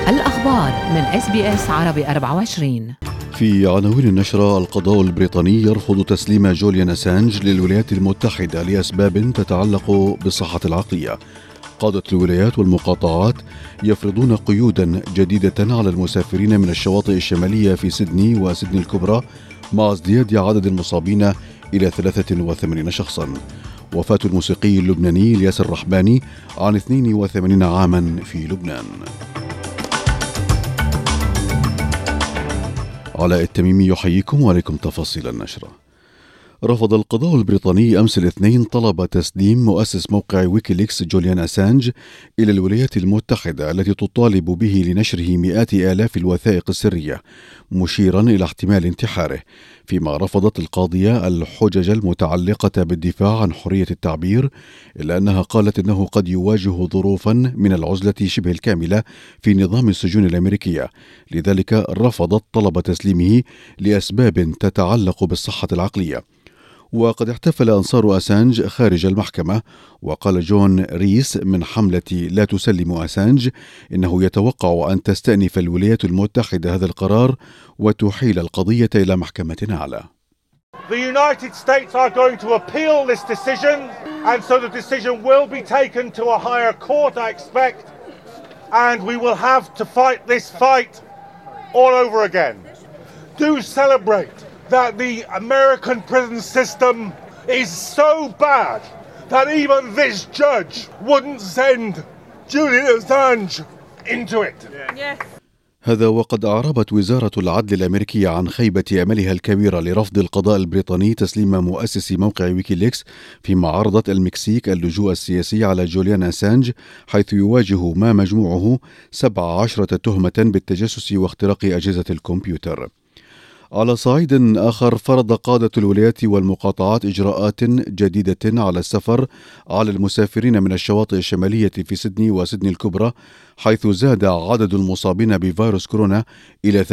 الأخبار من SBS عربي 24. في عناوين النشرة: القضاء البريطاني يرفض تسليم جوليان أسانج للولايات المتحدة لأسباب تتعلق بالصحة العقلية. قادة الولايات والمقاطعات يفرضون قيودا جديدة على المسافرين من الشواطئ الشمالية في سيدني وسيدني الكبرى مع ازدياد عدد المصابين إلى 83 شخصا. وفاة الموسيقي اللبناني الياس الرحباني عن 82 عاما في لبنان. علاء التميمي يحييكم وعليكم تفاصيل النشرة. رفض القضاء البريطاني أمس الاثنين طلب تسليم مؤسس موقع ويكيليكس جوليان أسانج إلى الولايات المتحدة التي تطالب به لنشره مئات آلاف الوثائق السرية، مشيرا إلى احتمال انتحاره، فيما رفضت القاضية الحجج المتعلقة بالدفاع عن حرية التعبير، إلا أنها قالت إنه قد يواجه ظروفا من العزلة شبه الكاملة في نظام السجون الأمريكية، لذلك رفضت طلب تسليمه لأسباب تتعلق بالصحة العقلية. وقد احتفل أنصار أسانج خارج المحكمة، وقال جون ريس من حملة لا تسلم أسانج إنه يتوقع أن تستأنف الولايات المتحدة هذا القرار وتحيل القضية إلى محكمة أعلى. The United States are going to appeal this decision, and so the decision will be taken to a higher court, I expect, and we will have to fight this fight all over again. Do celebrate that the American prison system is so bad that even this judge wouldn't send Julian Assange into it. Yes. هذا وقد أعربت وزارة العدل الأمريكية عن خيبة أملها الكبيرة لرفض القضاء البريطاني تسليم مؤسس موقع ويكيليكس، فيما عرضت المكسيك اللجوء السياسي على جوليان أسانج، حيث يواجه ما مجموعه 17 تهمة بالتجسس واختراق أجهزة الكمبيوتر. على صعيد آخر، فرض قادة الولايات والمقاطعات إجراءات جديدة على السفر على المسافرين من الشواطئ الشمالية في سيدني وسيدني الكبرى، حيث زاد عدد المصابين بفيروس كورونا إلى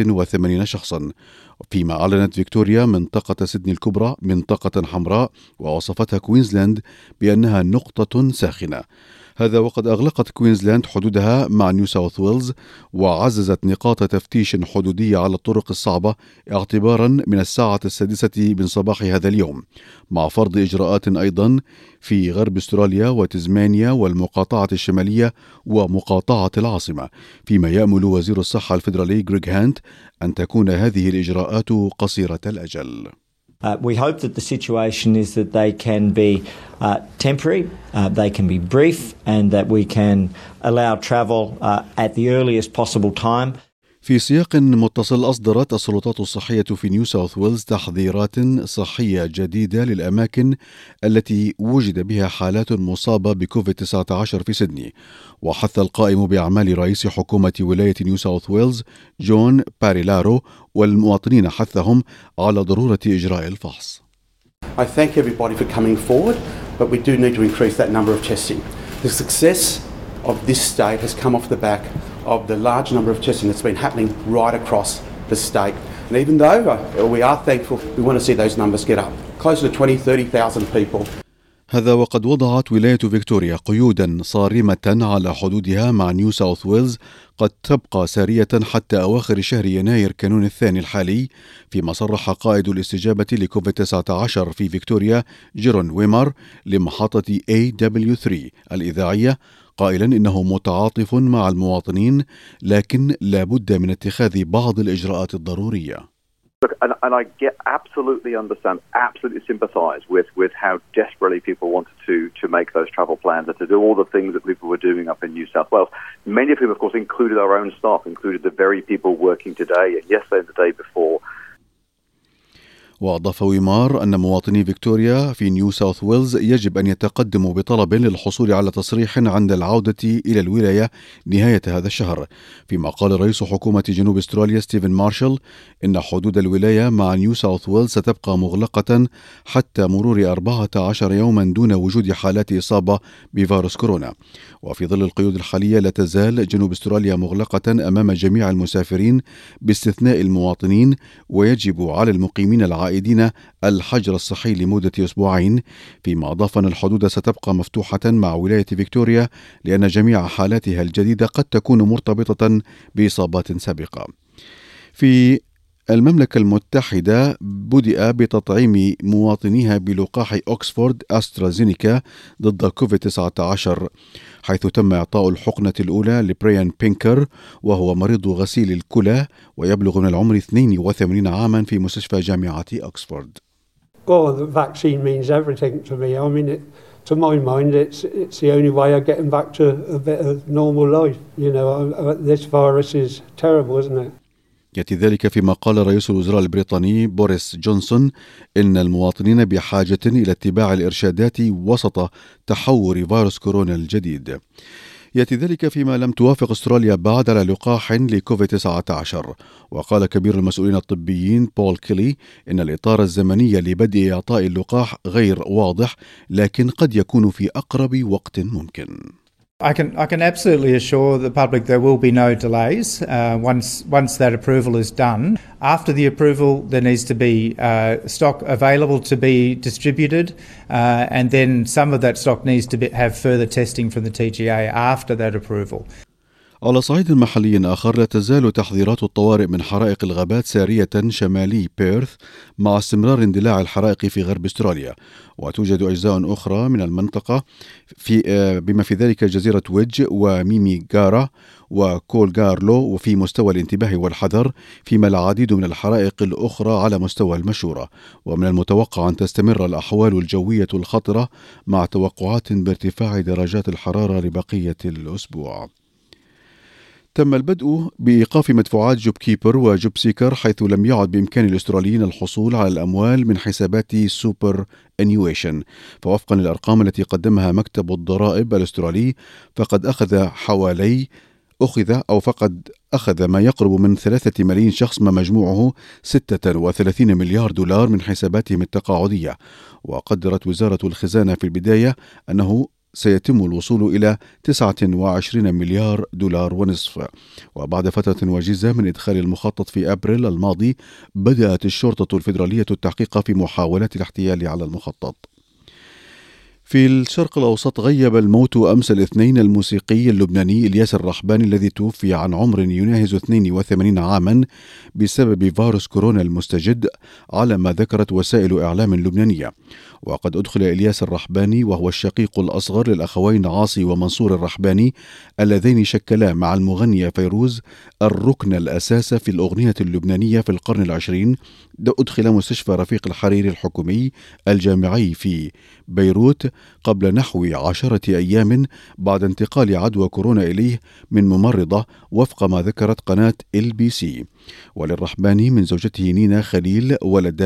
83 شخصا، فيما أعلنت فيكتوريا منطقة سيدني الكبرى منطقة حمراء، ووصفتها كوينزلاند بأنها نقطة ساخنة. هذا وقد أغلقت كوينزلاند حدودها مع نيو ساوث ويلز، وعززت نقاط تفتيش حدودية على الطرق الصعبة اعتبارا من الساعة 6 من صباح هذا اليوم، مع فرض إجراءات أيضا في غرب أستراليا وتزمانيا والمقاطعة الشمالية ومقاطعة العاصمة، فيما يأمل وزير الصحة الفيدرالي غريغ هانت أن تكون هذه الإجراءات قصيرة الأجل. We hope that the situation is that they can be temporary, they can be brief, and that we can allow travel at the earliest possible time. في سياق متصل، أصدرت السلطات الصحية في نيو ساوث ويلز تحذيرات صحية جديدة للأماكن التي وجد بها حالات مصابة بكوفيد-19 في سيدني. وحث القائم بأعمال رئيس حكومة ولاية نيو ساوث ويلز جون باريلارو والمواطنين، حثهم على ضرورة إجراء الفحص. I thank everybody for coming forward, but we do need to increase that number of testing. The success of this state has come off the back of the large number of testing that's been happening right across the state. And even though we are thankful, we want to see those numbers get up. Closer to 20,000-30,000 people. هذا وقد وضعت ولاية فيكتوريا قيودا صارمة على حدودها مع نيو ساوث ويلز قد تبقى سارية حتى أواخر شهر يناير كانون الثاني الحالي، فيما صرح قائد الاستجابة لكوفيد-19 في فيكتوريا جيرون ويمر لمحطة AW3 الإذاعية، قائلا إنه متعاطف مع المواطنين، لكن لا بد من اتخاذ بعض الإجراءات الضرورية. Look, and I absolutely understand, absolutely sympathise with how desperately people wanted to make those travel plans and to do all the things that people were doing up in New South Wales. Many of whom, of course, included our own staff, included the very people working today and yesterday and the day before. وأضاف ويمار أن مواطني فيكتوريا في نيو ساوث ويلز يجب أن يتقدموا بطلب للحصول على تصريح عند العودة إلى الولاية نهاية هذا الشهر، فيما قال رئيس حكومة جنوب أستراليا ستيفن مارشال إن حدود الولاية مع نيو ساوث ويلز ستبقى مغلقة حتى مرور 14 يوما دون وجود حالات إصابة بفيروس كورونا. وفي ظل القيود الحالية لا تزال جنوب أستراليا مغلقة أمام جميع المسافرين باستثناء المواطنين، ويجب على المقيمين العائلين العائدين الحجر الصحي لمدة أسبوعين، فيما أضاف أن الحدود ستبقى مفتوحة مع ولاية فيكتوريا لأن جميع حالاتها الجديدة قد تكون مرتبطة بإصابات سابقة. في المملكة المتحدة بدأ بتطعيم مواطنيها بلقاح أكسفورد أسترازينيكا ضد كوفيد-19، حيث تم إعطاء الحقنة الأولى لبريان بينكر وهو مريض غسيل الكلى ويبلغ من العمر 82 عاما في مستشفى جامعة أكسفورد. Well, the vaccine means everything to me. I mean, to my mind, it's the only way of getting back to a bit of normal life. You know, this virus is terrible, isn't it? يأتي ذلك فيما قال رئيس الوزراء البريطاني بوريس جونسون إن المواطنين بحاجة إلى اتباع الإرشادات وسط تحور فيروس كورونا الجديد. يأتي ذلك فيما لم توافق أستراليا بعد على لقاح لكوفيد-19، وقال كبير المسؤولين الطبيين بول كيلي إن الإطار الزمني لبدء إعطاء اللقاح غير واضح، لكن قد يكون في أقرب وقت ممكن. I can absolutely assure the public there will be no delays once that approval is done. After the approval, there needs to be stock available to be distributed, and then some of that stock needs to have further testing from the TGA after that approval. على صعيد محلي آخر، لا تزال تحذيرات الطوارئ من حرائق الغابات سارية شمالي بيرث مع استمرار اندلاع الحرائق في غرب أستراليا، وتوجد أجزاء أخرى من المنطقة بما في ذلك جزيرة ويدج وميمي غارا وكولغارلو وفي مستوى الانتباه والحذر، فيما العديد من الحرائق الأخرى على مستوى المشورة. ومن المتوقع أن تستمر الأحوال الجوية الخطرة مع توقعات بارتفاع درجات الحرارة لبقية الأسبوع. تم البدء بإيقاف مدفوعات جوب كيبر وجوب سيكر، حيث لم يعد بإمكان الأستراليين الحصول على الأموال من حسابات سوبر أنيويشن. فوفقا للأرقام التي قدمها مكتب الضرائب الأسترالي، فقد أخذ ما يقرب من 3 ملايين شخص، ما مجموعه 36 مليار دولار من حساباتهم التقاعدية. وقدرت وزارة الخزانة في البداية أنه سيتم الوصول إلى 29 مليار دولار ونصف. وبعد فترة وجيزة من إدخال المخطط في أبريل الماضي، بدأت الشرطة الفيدرالية التحقيق في محاولات الاحتيال على المخطط. في الشرق الأوسط، غيب الموت أمس الاثنين الموسيقي اللبناني إلياس الرحباني الذي توفي عن عمر يناهز 82 عاما بسبب فيروس كورونا المستجد، على ما ذكرت وسائل إعلام لبنانية. وقد أدخل إلياس الرحباني وهو الشقيق الأصغر للأخوين عاصي ومنصور الرحباني اللذين شكلا مع المغنية فيروز الركن الأساس في الأغنية اللبنانية في القرن العشرين. أدخل مستشفى رفيق الحريري الحكومي الجامعي في بيروت قبل نحو 10 أيام بعد انتقال عدوى كورونا إليه من ممرضة، وفق ما ذكرت قناة LBC. وللرحباني من زوجته نينا خليل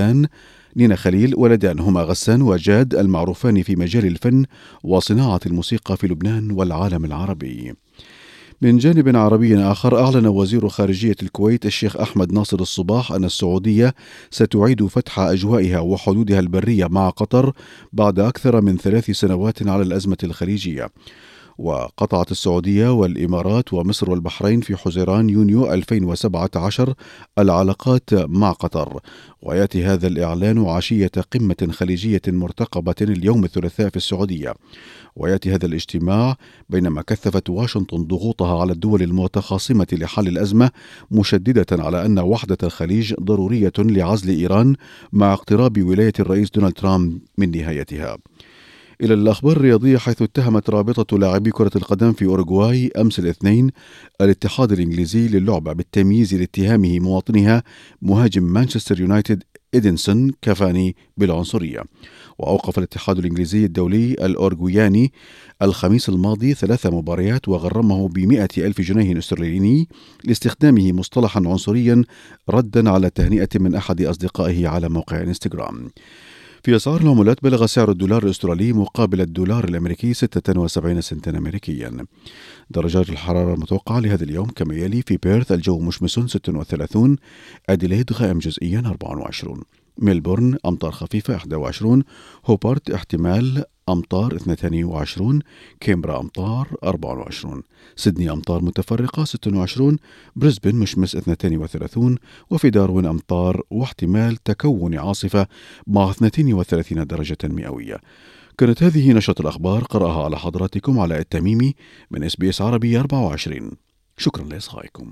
ولدان هما غسان وجاد، المعروفان في مجال الفن وصناعة الموسيقى في لبنان والعالم العربي. من جانب عربي آخر، أعلن وزير خارجية الكويت الشيخ أحمد ناصر الصباح أن السعودية ستعيد فتح أجوائها وحدودها البرية مع قطر بعد أكثر من 3 سنوات على الأزمة الخليجية. وقطعت السعودية والإمارات ومصر والبحرين في حزيران يونيو 2017 العلاقات مع قطر. ويأتي هذا الإعلان عشية قمة خليجية مرتقبة اليوم الثلاثاء في السعودية. ويأتي هذا الاجتماع بينما كثفت واشنطن ضغوطها على الدول المتخاصمة لحل الأزمة، مشددة على أن وحدة الخليج ضرورية لعزل إيران مع اقتراب ولاية الرئيس دونالد ترامب من نهايتها. إلى الأخبار الرياضية، حيث اتهمت رابطة لاعبي كرة القدم في أوروغواي أمس الاثنين الاتحاد الإنجليزي للعبة بالتمييز لاتهامه مواطنها مهاجم مانشستر يونايتد إدنسون كافاني بالعنصرية. وأوقف الاتحاد الإنجليزي الدولي الأورغوياني الخميس الماضي 3 مباريات وغرمه ب100,000 جنيه استرليني لاستخدامه مصطلحا عنصريا ردا على تهنئة من أحد أصدقائه على موقع انستغرام. في أسعار العملات، بلغ سعر الدولار الأسترالي مقابل الدولار الأمريكي 76 سنتا أمريكيا. درجات الحرارة المتوقعة لهذا اليوم كما يلي: في بيرث الجو مشمس 36، أديليد غائم جزئيا 24، ميلبورن أمطار خفيفة 21. هوبارت احتمال أمطار 22. كامبرا أمطار 24. سيدني أمطار متفرقة 26. بريسبن مشمس 32. وفي داروين أمطار واحتمال تكون عاصفة مع 32 درجة مئوية. كانت هذه نشرة الأخبار قرأها على حضراتكم علاء التميمي من SBS عربي 24. شكرا لإصغائكم.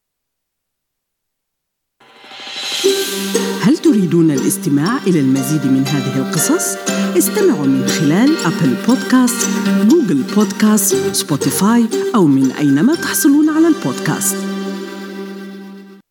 هل تريدون الاستماع إلى المزيد من هذه القصص؟ استمعوا من خلال أبل بودكاست، جوجل بودكاست، سبوتيفاي أو من أينما تحصلون على البودكاست.